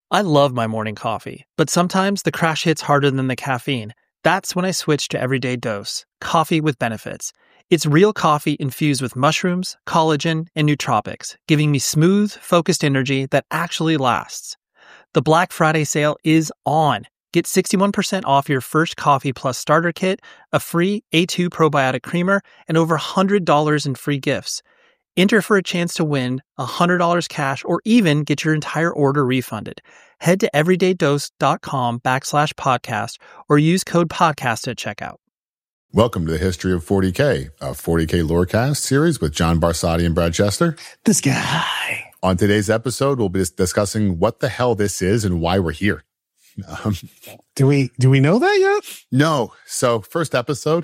I love my morning coffee, but sometimes the crash hits harder than the caffeine. That's when I switch to Everyday Dose, coffee with benefits. It's real coffee infused with mushrooms, collagen, and nootropics, giving me smooth, focused energy that actually lasts. The Black Friday sale is on. Get 61% off your first Coffee Plus starter kit, a free A2 probiotic creamer, and over $100 in free gifts. Enter for a chance to win $100 cash or even get your entire order refunded. Head to everydaydose.com/podcast or use code podcast at checkout. Welcome to the History of 40K, a 40K Lorecast series with John Barsati and Brad Chester. This guy. On today's episode, we'll be discussing what the hell this is and why we're here. Do we know that yet? No. So first episode,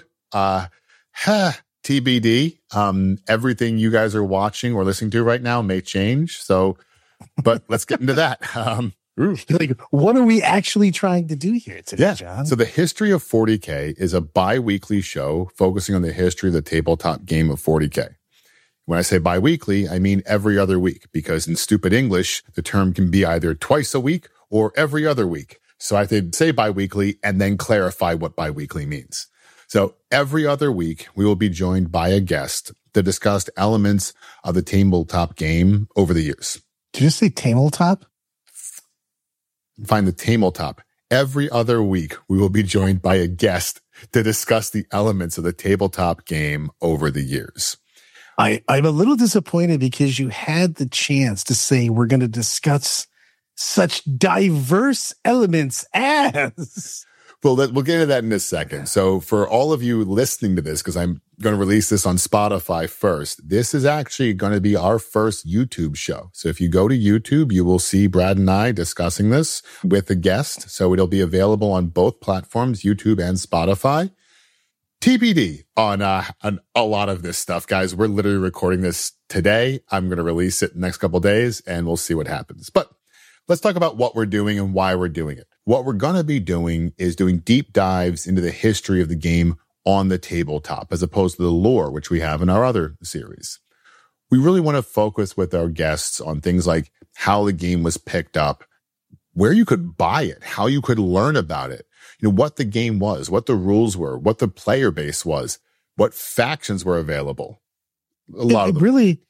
TBD. Everything you guys are watching or listening to right now may change. So, but let's get into that. Like, what are we actually trying to do here today, John? So the History of 40K is a bi-weekly show focusing on the history of the tabletop game of 40K. When I say bi-weekly, I mean every other week, because in stupid English, the term can be either twice a week or every other week. So I have to say bi-weekly and then clarify what bi-weekly means. So every other week, we will be joined by a guest to discuss elements of the tabletop game over the years. Did you say tabletop? Find the tabletop. Every other week, we will be joined by a guest to discuss the elements of the tabletop game over the years. I'm a little disappointed because you had the chance to say we're going to discuss such diverse elements as... Well, we'll get into that in a second. So for all of you listening to this, because I'm going to release this on Spotify first, this is actually going to be our first YouTube show. So if you go to YouTube, you will see Brad and I discussing this with a guest. So it'll be available on both platforms, YouTube and Spotify. TBD on a lot of this stuff, guys. We're literally recording this today. I'm going to release it in the next couple of days, and we'll see what happens. But let's talk about what we're doing and why we're doing it. What we're going to be doing is doing deep dives into the history of the game on the tabletop, as opposed to the lore, which we have in our other series. We really want to focus with our guests on things like how the game was picked up, where you could buy it, how you could learn about it, what the game was, what the rules were, what the player base was, what factions were available. A lot of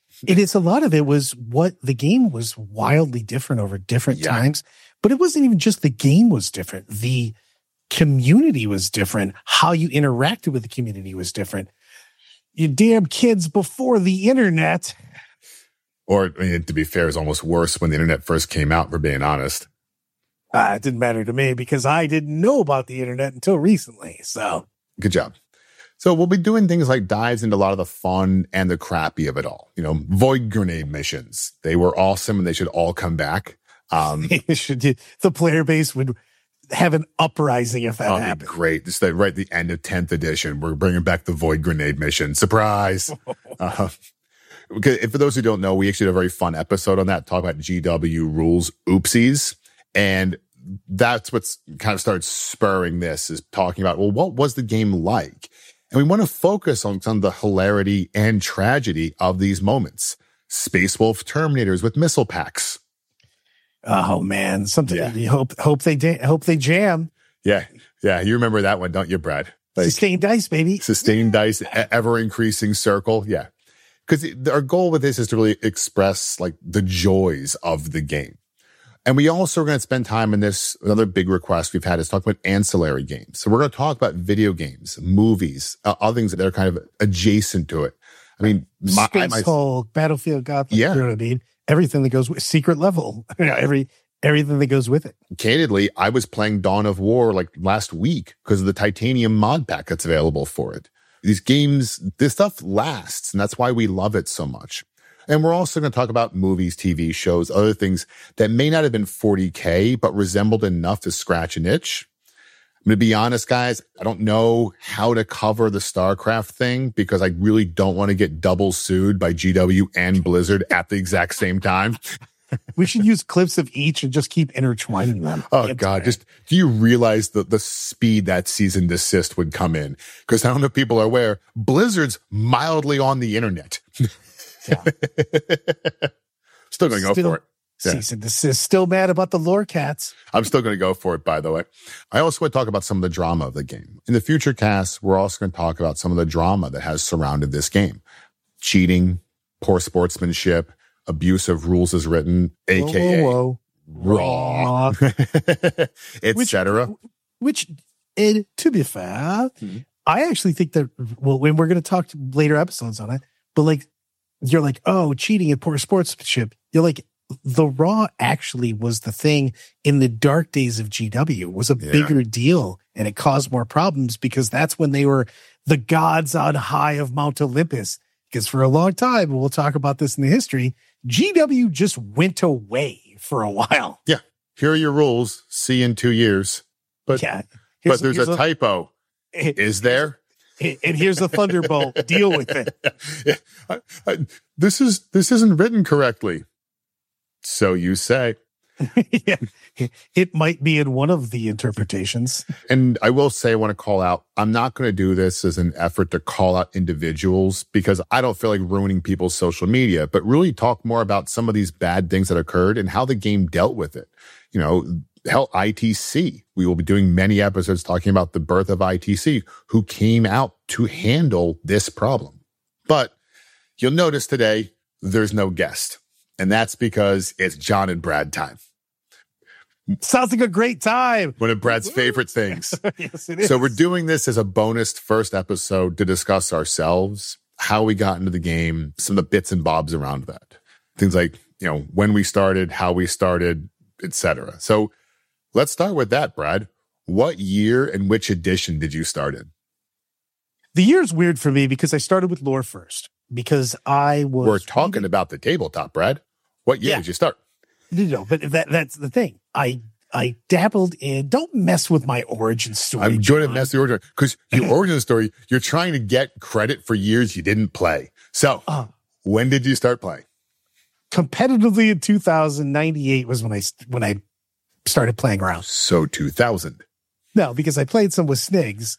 it was what the game was wildly different over different times. But it wasn't even just the game was different. The community was different. How you interacted with the community was different. You damn kids before the internet. Or, to be fair, it's almost worse when the internet first came out, for being honest. It didn't matter to me because I didn't know about the internet until recently. So good job. So we'll be doing things like dives into a lot of the fun and the crappy of it all. Void grenade missions. They were awesome and they should all come back. The player base would have an uprising if that happened. Great. Just right at the end of 10th edition, we're bringing back the void grenade mission. Surprise. Okay, for those who don't know, we actually did a very fun episode on that, talk about GW rules oopsies. And that's what's kind of started spurring this, is talking about, well, what was the game like? And we want to focus on some of the hilarity and tragedy of these moments. Space Wolf Terminators with missile packs. Oh man, you hope they jam. Yeah. You remember that one, don't you, Brad? Sustained dice, baby. Sustained dice, ever increasing circle. Yeah, because our goal with this is to really express like the joys of the game, and we also are going to spend time in this. Another big request we've had is talk about ancillary games. So we're going to talk about video games, movies, other things that are kind of adjacent to it. I mean, Space Hulk, Battlefield Gotham. Yeah. You know what I mean? Everything that goes with Secret Level, everything that goes with it. Candidly, I was playing Dawn of War like last week because of the Titanium mod pack that's available for it. These games, this stuff lasts, and that's why we love it so much. And we're also going to talk about movies, TV shows, other things that may not have been 40K, but resembled enough to scratch an itch. I'm going to be honest, guys, I don't know how to cover the StarCraft thing because I really don't want to get double sued by GW and Blizzard at the exact same time. We should use clips of each and just keep intertwining them. Oh, God. Do you realize the speed that cease and desist would come in? Because I don't know if people are aware, Blizzard's mildly on the internet. Yeah. Still going to go for it. Cease and desist. Still mad about the lore cats. I'm still going to go for it, by the way. I also want to talk about some of the drama of the game. In the future casts, we're also going to talk about some of the drama that has surrounded this game. Cheating, poor sportsmanship, abuse of rules as written, a.k.a. raw, etc. Which, and to be fair, I actually think that, well, when we're going to talk later episodes on it, but like, you're like, oh, cheating and poor sportsmanship. You're like, the Raw actually was the thing in the dark days of GW, was a bigger deal, and it caused more problems because that's when they were the gods on high of Mount Olympus. Because for a long time, and we'll talk about this in the history, GW just went away for a while. Yeah. Here are your rules. See you in 2 years. But, but there's a typo. Is there? And here's a thunderbolt. Deal with it. This isn't written correctly. So you say. Yeah, it might be in one of the interpretations. And I will say, I want to call out, I'm not going to do this as an effort to call out individuals because I don't feel like ruining people's social media, but really talk more about some of these bad things that occurred and how the game dealt with it. You know, hell, ITC. We will be doing many episodes talking about the birth of ITC, who came out to handle this problem. But you'll notice today, there's no guest. And that's because it's John and Brad time. Sounds like a great time. One of Brad's favorite things. Yes, it is. So we're doing this as a bonus first episode to discuss ourselves, how we got into the game, some of the bits and bobs around that. Things like, you know, when we started, how we started, etc. So let's start with that, Brad. What year and which edition did you start in? The year's weird for me because I started with lore first. Because we're talking about the tabletop, Brad. What year did you start? No, but that's the thing. I dabbled in. Don't mess with my origin story. I'm going to mess with the origin because your origin story. You're trying to get credit for years you didn't play. So, when did you start playing? Competitively in 1998 was when I started playing around. So 2000. No, because I played some with Snigs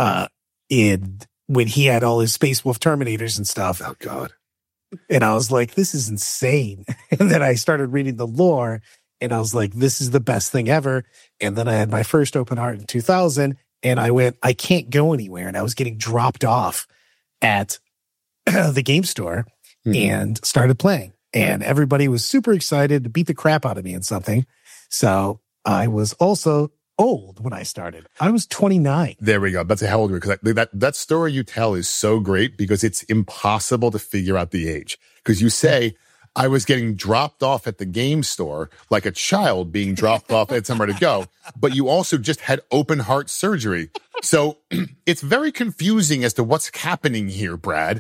when he had all his Space Wolf Terminators and stuff. Oh, God. And I was like, this is insane. And then I started reading the lore, and I was like, this is the best thing ever. And then I had my first open heart in 2000, and I went, I can't go anywhere. And I was getting dropped off at the game store and started playing. And everybody was super excited to beat the crap out of me in something. So I was also old when I started. I was 29. There we go. That's a hell of a because that story you tell is so great because it's impossible to figure out the age. Because you say, I was getting dropped off at the game store like a child being dropped off at somewhere to go, but you also just had open heart surgery. So it's very confusing as to what's happening here, Brad.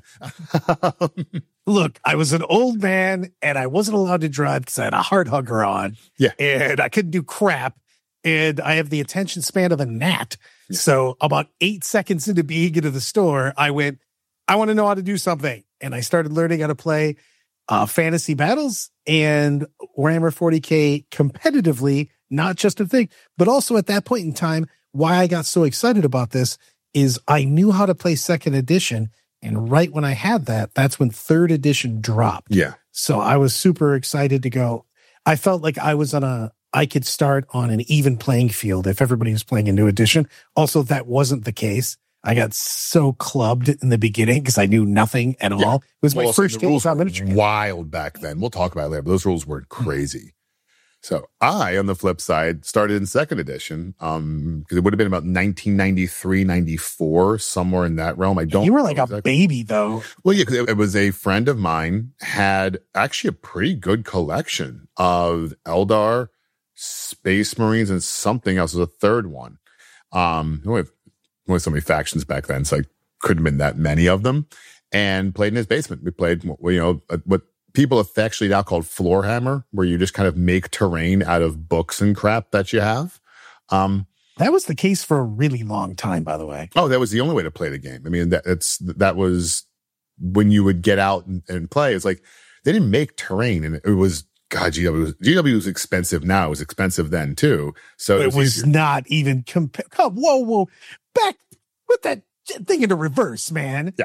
Look, I was an old man and I wasn't allowed to drive because I had a heart hugger on. Yeah. And I couldn't do crap. And I have the attention span of a gnat. Yeah. So about 8 seconds into being into the store, I went, I want to know how to do something. And I started learning how to play fantasy battles and Warhammer 40K competitively, not just a thing. But also at that point in time, why I got so excited about this is I knew how to play second edition. And right when I had that, that's when third edition dropped. Yeah. So I was super excited to go. I felt like I could start on an even playing field if everybody was playing a new edition. Also, that wasn't the case. I got so clubbed in the beginning because I knew nothing at all. It was my first tabletop miniature game. Wild back then. We'll talk about it later, but those rules were crazy. So I, on the flip side, started in second edition because it would have been about 1993, 94, somewhere in that realm. You were like a baby, though. Well, yeah, because it was a friend of mine had actually a pretty good collection of Eldar, Space Marines, and something else. Was a third one. We had so many factions back then, so I couldn't have been that many of them. And played in his basement. We played, what people have actually now called floor hammer, where you just kind of make terrain out of books and crap that you have. That was the case for a really long time, by the way. Oh, that was the only way to play the game. I mean, that was when you would get out and play. It's like they didn't make terrain, and it was. God, GW was expensive now. It was expensive then too. So it was not even whoa, back, put that thing into reverse, man. Yeah.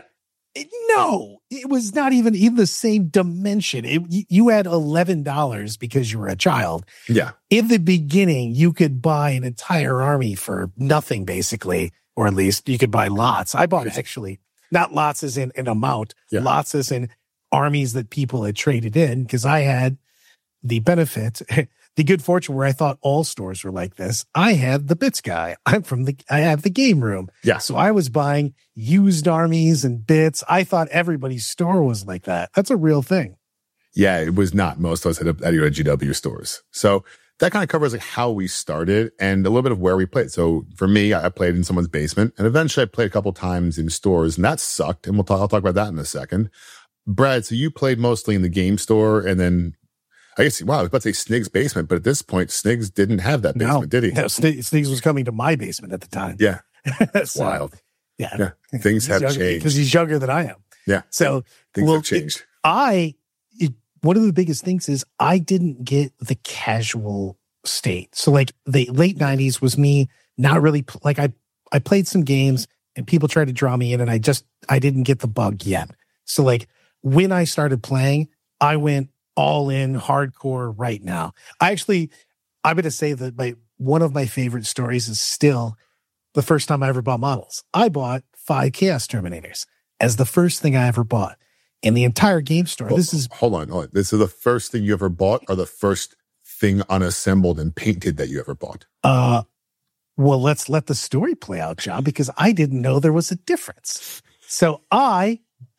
No, it was not even in the same dimension. You had $11 because you were a child. Yeah. In the beginning, you could buy an entire army for nothing, basically, or at least you could buy lots. I bought actually not lots as in an amount, lots as in armies that people had traded in, because I had the benefit, the good fortune where I thought all stores were like this. I had the bits guy. I have the game room. Yeah. So I was buying used armies and bits. I thought everybody's store was like that. That's a real thing. Yeah, it was not. Most of us had your GW stores. So that kind of covers like how we started and a little bit of where we played. So for me, I played in someone's basement, and eventually I played a couple times in stores, and that sucked. And I'll talk about that in a second. Brad, so you played mostly in the game store, and then I guess, wow, I was about to say Snig's basement, but at this point, Snig's didn't have that basement, did he? No, Snig's was coming to my basement at the time. Yeah. That's So, wild. Yeah. Things have changed. Because he's younger than I am. Yeah. So things have changed. One of the biggest things is I didn't get the casual state. So like the late 90s was me not really, like I played some games and people tried to draw me in, and I didn't get the bug yet. So like when I started playing, I went all in hardcore right now. I'm going to say that one of my favorite stories is still the first time I ever bought models. I bought 5 Chaos Terminators as the first thing I ever bought in the entire game store. Hold on. This is the first thing you ever bought, or the first thing unassembled and painted that you ever bought? Well, let's let the story play out, John, because I didn't know there was a difference. So I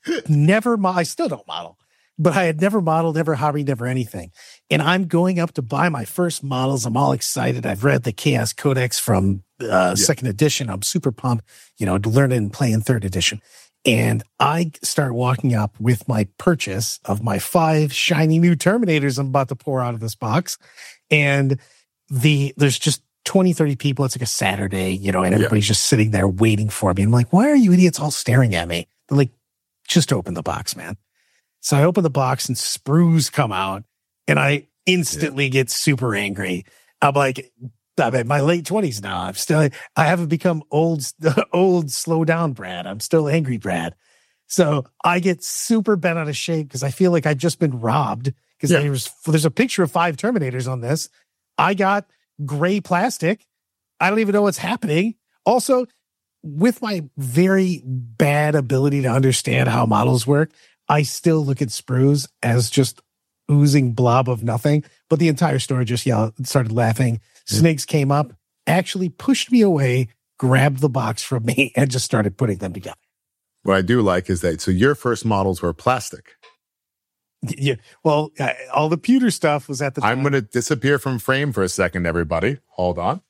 still don't model, but I had never modeled, never hobbied, never anything. And I'm going up to buy my first models. I'm all excited. I've read the Chaos Codex from second edition. I'm super pumped, to learn and play in third edition. And I start walking up with my purchase of my 5 shiny new Terminators I'm about to pour out of this box. And there's just 20, 30 people. It's like a Saturday, and everybody's just sitting there waiting for me. I'm like, why are you idiots all staring at me? They're like, just open the box, man. So I open the box and sprues come out, and I instantly get super angry. I'm like, I'm in my late 20s now. I haven't become old, slow down Brad. I'm still angry Brad. So I get super bent out of shape because I feel like I've just been robbed, because there's a picture of 5 Terminators on this. I got gray plastic. I don't even know what's happening. Also, with my very bad ability to understand how models work, I still look at sprues as just oozing blob of nothing. But the entire store just started laughing. Snakes came up, actually pushed me away, grabbed the box from me, and just started putting them together. What I do like is that, so your first models were plastic. Yeah. Well, all the pewter stuff was at the time. I'm going to disappear from frame for a second, everybody. Hold on.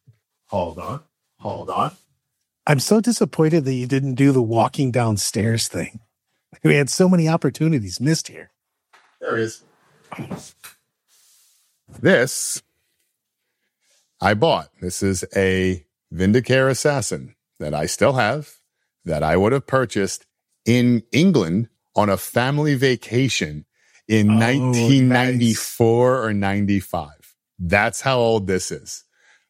I'm so disappointed that you didn't do the walking downstairs thing. We had so many opportunities missed here. There it is. This I bought. This is a Vindicare Assassin that I still have, that I would have purchased in England on a family vacation in 1994 nice. Or 95. That's how old this is.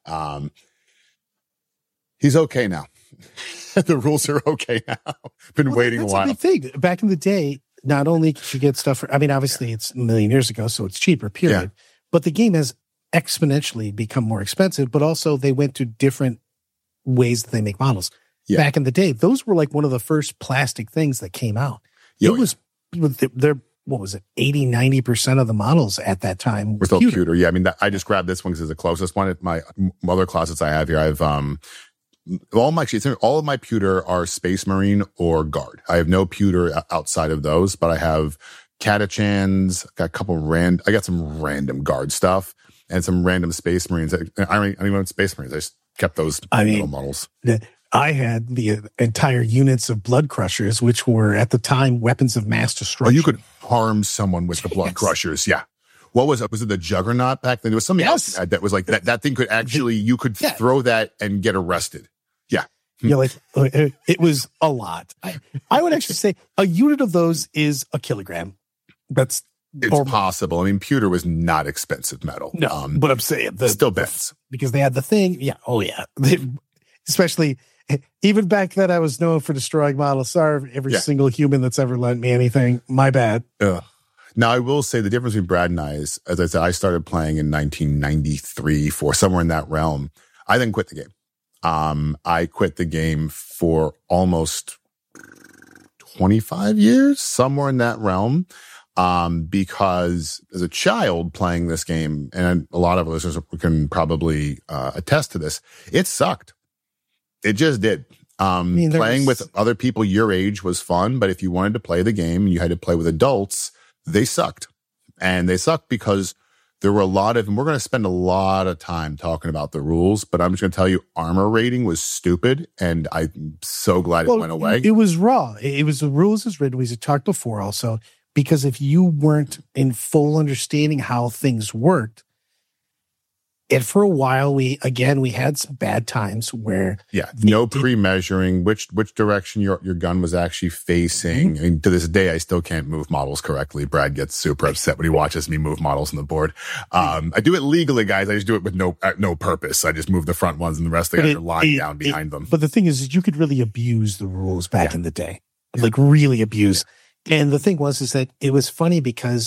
He's okay now. The rules are okay now. Been waiting a while. That's a big thing. Back in the day, not only could you get stuff obviously it's a million years ago, so it's cheaper, period. Yeah. But the game has exponentially become more expensive, but also they went to different ways that they make models. Yeah. Back in the day, those were like one of the first plastic things that came out. What was it, 80, 90% of the models at that time were still pewter. Yeah, I just grabbed this one because it's the closest one. My other closets I have here, I have all of my pewter are Space Marine or Guard. I have no pewter outside of those, but I have Catachans, I got some random Guard stuff and some random Space Marines. I don't even want Space Marines. I just kept those little models. I had the entire units of Blood Crushers, which were at the time weapons of mass destruction. Oh, you could harm someone with the Blood Crushers. Yeah. What was it? Was it the Juggernaut back then? There was something else that was like that thing could actually, you could throw that and get arrested. Yeah. It was a lot. I would actually say a unit of those is a kilogram. It's possible. Pewter was not expensive metal. No, but I'm saying still bets because they had the thing. Yeah. Oh yeah. Especially Even back then, I was known for destroying models. Sorry, every single human that's ever lent me anything. My bad. Now, I will say the difference between Brad and I is, as I said, I started playing in 1993, somewhere in that realm. I then quit the game. I quit the game for almost 25 years, somewhere in that realm. Because as a child playing this game, and a lot of listeners can probably attest to this, it sucked. It just did. Playing with other people your age was fun, but if you wanted to play the game and you had to play with adults, they sucked. And they sucked because there were a lot of, and we're going to spend a lot of time talking about the rules, but I'm just going to tell you, armor rating was stupid, and I'm so glad it went away. It was raw. It was the rules as written. We talked before also, because if you weren't in full understanding how things worked, and for a while, we had some bad times where no pre-measuring which direction your gun was actually facing. I mean, to this day, I still can't move models correctly. Brad gets super upset when he watches me move models on the board. I do it legally, guys. I just do it with no purpose. I just move the front ones, and the rest of the guys are lying down behind them. But the thing is you could really abuse the rules back in the day, like really abuse. Yeah. And the thing is that it was funny because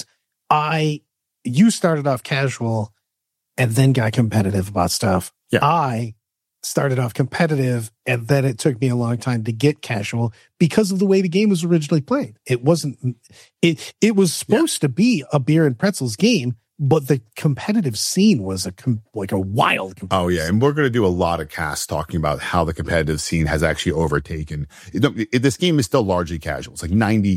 you started off casual and then got competitive about stuff. Yeah. I started off competitive, and then it took me a long time to get casual because of the way the game was originally played. It wasn't, it was supposed to be a beer and pretzels game, but the competitive scene was like a wild competitive Oh, yeah. And we're going to do a lot of casts talking about how the competitive scene has actually overtaken. This game is still largely casual. It's like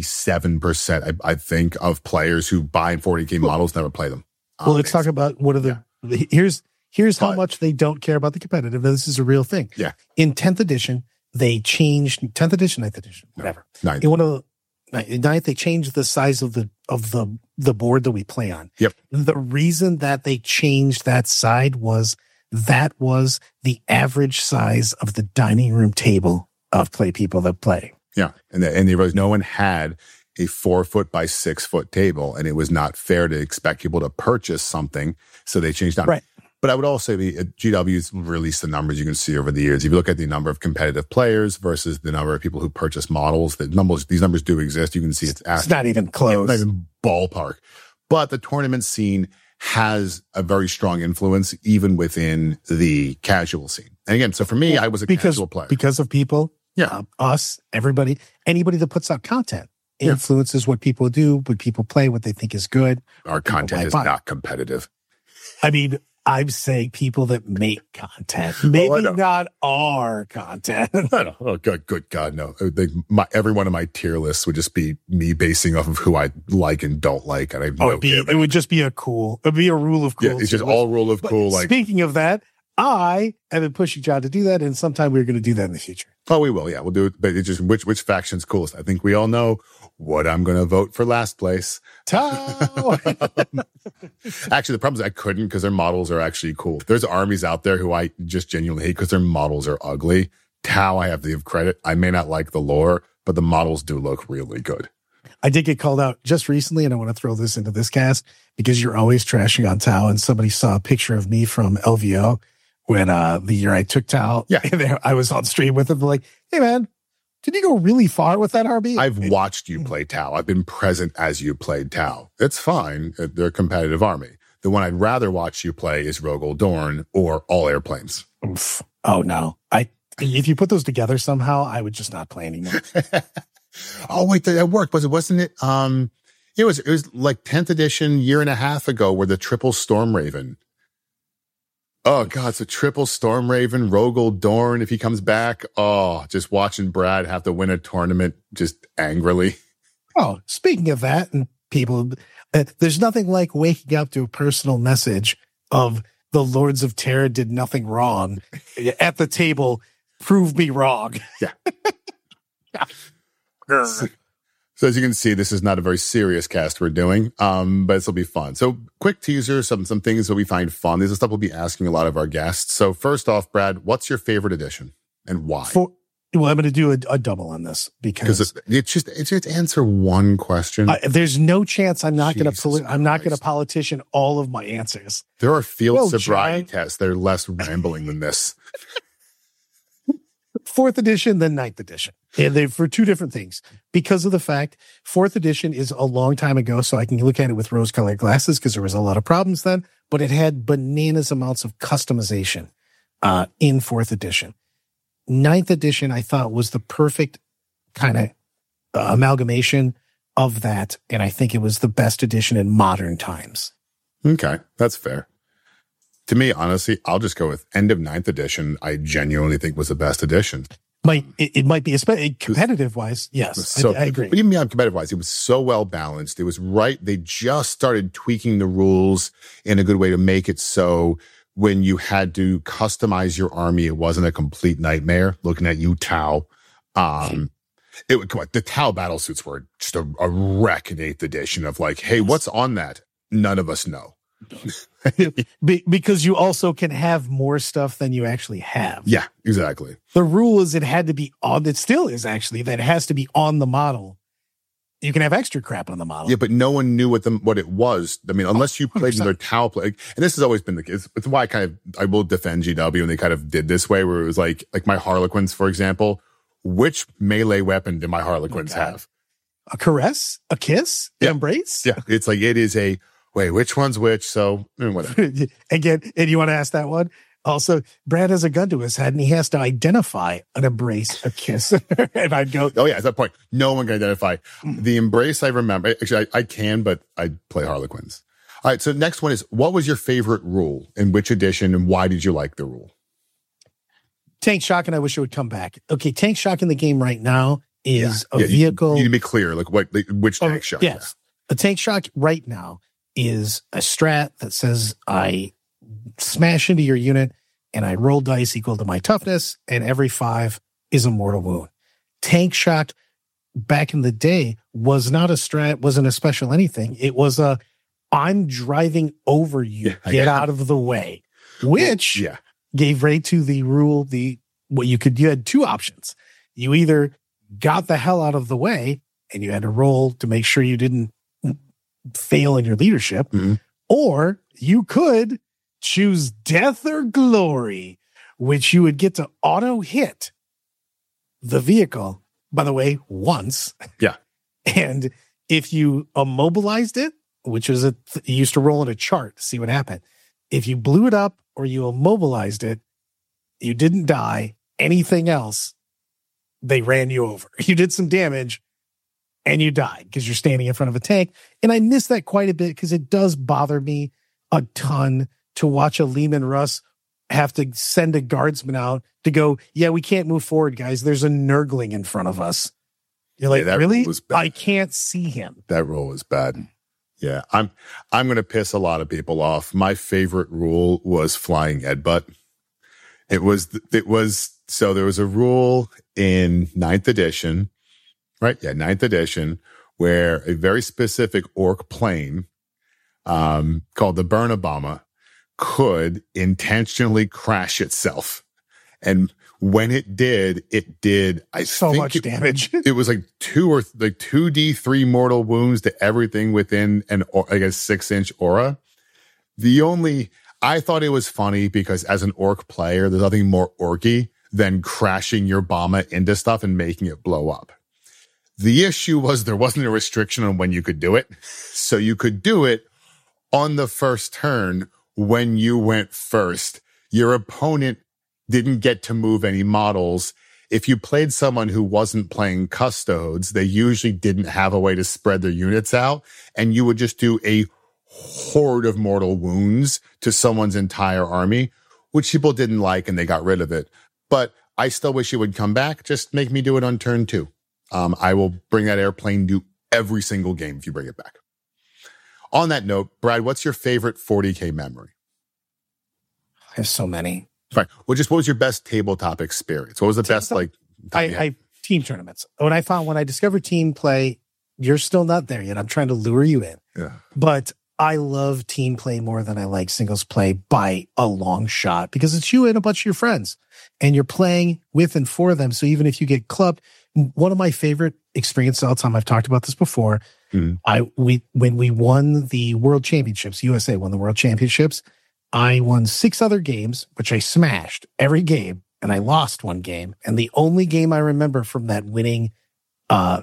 97%, I think, of players who buy 40K models never play them. Well, let's talk about what are the... Here's how much they don't care about the competitive. This is a real thing. Yeah. In 10th edition, they changed 10th edition, 9th edition, whatever. Ninth. In one of the 9th, they changed the size of the board that we play on. Yep. The reason that they changed that side was the average size of the dining room table of play people that play. Yeah. And they realized no one had a 4-foot by 6-foot table, and it was not fair to expect people to purchase something. So they changed down. Right. But I would also say GW's released the numbers you can see over the years. If you look at the number of competitive players versus the number of people who purchase models, these numbers do exist. You can see it's not even close. Not even ballpark. But the tournament scene has a very strong influence even within the casual scene. And again, so for me, I was a casual player. Because of people, us, everybody, anybody that puts out content. Influences what people do, what people play, what they think is good. Our content is not competitive. I mean, I'm saying people that make content, maybe not our content. I know. Oh, good God, no. Every one of my tier lists would just be me basing off of who I like and don't like. And it would just be it'd be a rule of cool. Yeah, it's just all rule of cool. Like, speaking of that, I have been pushing John to do that, and sometime we're going to do that in the future. Oh, we will. Yeah, we'll do it. But it's just which faction's coolest. I think we all know what I'm going to vote for last place. Tau! Actually, the problem is I couldn't because their models are actually cool. There's armies out there who I just genuinely hate because their models are ugly. Tau, I have to give credit. I may not like the lore, but the models do look really good. I did get called out just recently, and I want to throw this into this cast because you're always trashing on Tau, and somebody saw a picture of me from LVO when the year I took Tau. Yeah. And I was on stream with them like, hey, man, did you go really far with that RB? I've watched you play Tau. I've been present as you played Tau. It's fine. They're a competitive army. The one I'd rather watch you play is Rogel Dorn or All Airplanes. Oof. Oh, no. If you put those together somehow, I would just not play anymore. Oh, wait, that worked. Wasn't it? It was like 10th edition, year and a half ago, where the triple Storm Raven. Oh, God, so triple Storm Raven, Rogel Dorn, if he comes back. Oh, just watching Brad have to win a tournament just angrily. Oh, speaking of that, and people, there's nothing like waking up to a personal message of the Lords of Terra did nothing wrong at the table. Prove me wrong. Yeah. So as you can see, this is not a very serious cast we're doing, but this will be fun. So quick teaser, some things that we find fun. These are stuff we'll be asking a lot of our guests. So first off, Brad, what's your favorite edition and why? Well, I'm going to do a double on this because it's just answer one question. There's no chance I'm not going to politician all of my answers. There are field sobriety tests that are less rambling than this. 4th edition, then 9th edition. And they for two different things. Because of the fact 4th edition is a long time ago, so I can look at it with rose-colored glasses because there was a lot of problems then, but it had bananas amounts of customization in 4th edition. 9th edition, I thought, was the perfect kind of amalgamation of that, and I think it was the best edition in modern times. Okay, that's fair. To me, honestly, I'll just go with end of 9th edition. I genuinely think was the best edition. It might be, especially competitive wise. Yes, so, I agree. But even beyond competitive wise, it was so well balanced. It was right. They just started tweaking the rules in a good way to make it so when you had to customize your army, it wasn't a complete nightmare. Looking at you, Tau. The Tau battle suits were just a wreck in 8th edition of like, hey, what's on that? None of us know. Because you also can have more stuff than you actually have. Yeah, exactly. The rule is it had to be on, it still is actually, that it has to be on the model. You can have extra crap on the model. Yeah, but no one knew what it was. I mean, unless you played in their Tau play, and this has always been the case. It's why I will defend GW, and they kind of did this way, where it was like my Harlequins, for example. Which melee weapon do my Harlequins have? A caress? A kiss? An embrace? Yeah, it's like it is a wait. Which one's which? So whatever. Again, and you want to ask that one? Also, Brad has a gun to his head, and he has to identify an embrace, a kiss. And I'd go, oh yeah, at that point, no one can identify the embrace. I remember. Actually, I can, but I play Harlequins. All right. So next one is, what was your favorite rule in which edition, and why did you like the rule? Tank Shock, and I wish it would come back. Okay, Tank Shock in the game right now is a vehicle. You need to be clear, like which Tank Shock? Yes, a Tank Shock right now is a strat that says I smash into your unit and I roll dice equal to my toughness, and every 5 is a mortal wound. Tank Shock back in the day was not a strat, wasn't a special anything. It was a I'm driving over you, get out of the way, which gave right to the rule. You had two options. You either got the hell out of the way and you had to roll to make sure you didn't fail in your leadership, or you could choose death or glory, which you would get to auto hit the vehicle, by the way, once. Yeah. And if you immobilized it, which is you used to roll in a chart to see what happened. If you blew it up or you immobilized it, you didn't die. Anything else, they ran you over. You did some damage and you died because you're standing in front of a tank. And I miss that quite a bit because it does bother me a ton to watch a Lehman Russ have to send a guardsman out to go, yeah, we can't move forward, guys. There's a Nurgling in front of us. You're like, really? I can't see him. That rule was bad. Yeah, I'm going to piss a lot of people off. My favorite rule was Flying Headbutt. So there was a rule in 9th edition, right? Yeah, 9th edition, where a very specific orc plane called the Burnabama could intentionally crash itself. And when it did, I so think much damage. It was like 2d3 mortal wounds to everything within an, I guess, 6-inch aura. I thought it was funny because as an orc player, there's nothing more orky than crashing your Bama into stuff and making it blow up. The issue was there wasn't a restriction on when you could do it. So you could do it on the first turn when you went first. Your opponent didn't get to move any models. If you played someone who wasn't playing custodes, they usually didn't have a way to spread their units out, and you would just do a horde of mortal wounds to someone's entire army, which people didn't like, and they got rid of it. But I still wish it would come back. Just make me do it on turn 2. I will bring that airplane to every single game if you bring it back. On that note, Brad, what's your favorite 40K memory? I have so many. Fine. Well, what was your best tabletop experience? What was the best, I team tournaments. When I discovered team play, you're still not there yet. I'm trying to lure you in. Yeah. But I love team play more than I like singles play by a long shot because it's you and a bunch of your friends and you're playing with and for them. So even if you get clubbed, one of my favorite experiences all the time, I've talked about this before. When we won the World Championships, USA won the World Championships, I won 6 other games, which I smashed every game and I lost one game. And the only game I remember from that winning, that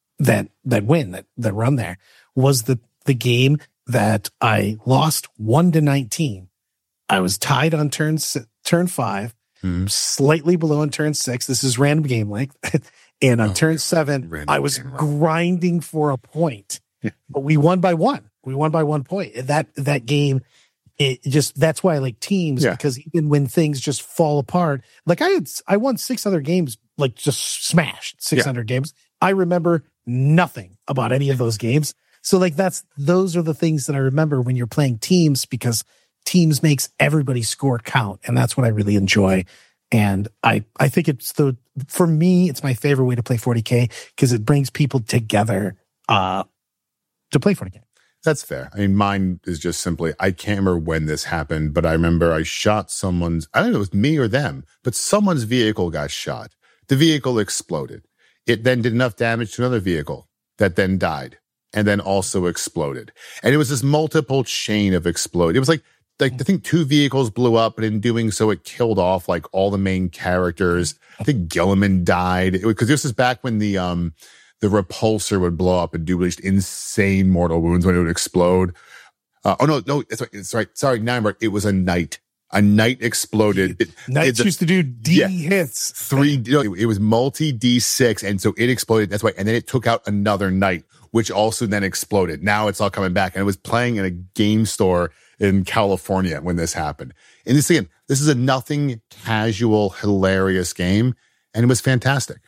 run there was the game that I lost 1-19. I was tied on turn 5, slightly below on turn 6. This is random game length. And on turn 7, I was grinding for a point, but we won by 1. We won by 1 point. That game, that's why I like teams, because even when things just fall apart, like I won 6 other games, like just smashed 600 games. I remember nothing about any of those games. So like those are the things that I remember when you're playing teams, because teams makes everybody's score count. And that's what I really enjoy. And I think for me, it's my favorite way to play 40K, because it brings people together to play 40K. That's fair. I mean, mine is just simply, I can't remember when this happened, but I remember I shot I don't know if it was me or them, but someone's vehicle got shot. The vehicle exploded. It then did enough damage to another vehicle that then died and then also exploded. And it was this multiple chain of explode. It was like I think 2 vehicles blew up, and in doing so, it killed off like all the main characters. I think Gilliman died, because this is back when the repulsor would blow up and do really insane mortal wounds when it would explode. No, it's right. Sorry, Nymar. It was a knight. A knight exploded. Knights used to do D hits. 3. It was multi D6, and so it exploded. That's why. And then it took out another knight, which also then exploded. Now it's all coming back, and it was playing in a game store in California when this happened. And this is a nothing casual, hilarious game, and it was fantastic.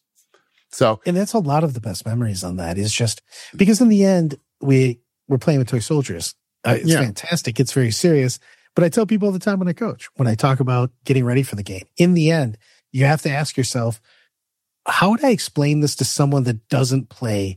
So, and that's a lot of the best memories on that, is just because in the end we're playing with toy soldiers. It's fantastic. It's very serious. But I tell people all the time when I coach, when I talk about getting ready for the game, in the end, you have to ask yourself, how would I explain this to someone that doesn't play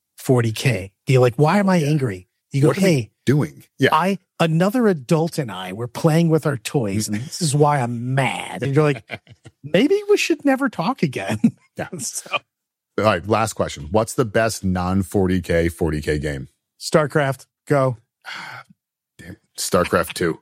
40K? You're like, why am I angry? You go, hey, doing? Yeah. Another adult and I were playing with our toys, and this is why I'm mad. And you're like, maybe we should never talk again. Yeah. So. All right. Last question. What's the best non-40K 40K game? StarCraft. Go. Damn. StarCraft 2.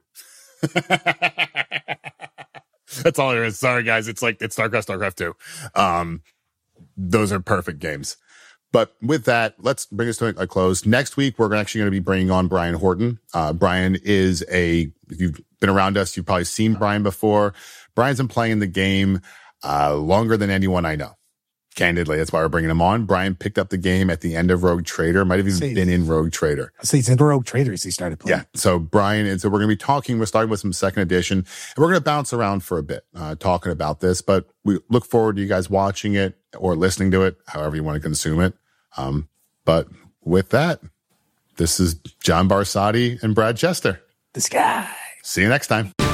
That's all there is. Sorry, guys. It's StarCraft 2. Those are perfect games. But with that, let's bring us to a close. Next week, we're actually going to be bringing on Brian Horton. Brian is if you've been around us, you've probably seen Brian before. Brian's been playing the game longer than anyone I know. Candidly, that's why we're bringing him on. Brian picked up the game at the end of Rogue Trader. Might have even been in Rogue Trader. So he's in Rogue Trader as he started playing. Yeah. So Brian, and so we're going to be talking. We're starting with some second edition, and we're going to bounce around for a bit, talking about this. But we look forward to you guys watching it or listening to it, however you want to consume it. But with that, this is John Barsati and Brad Chester. This guy. See you next time.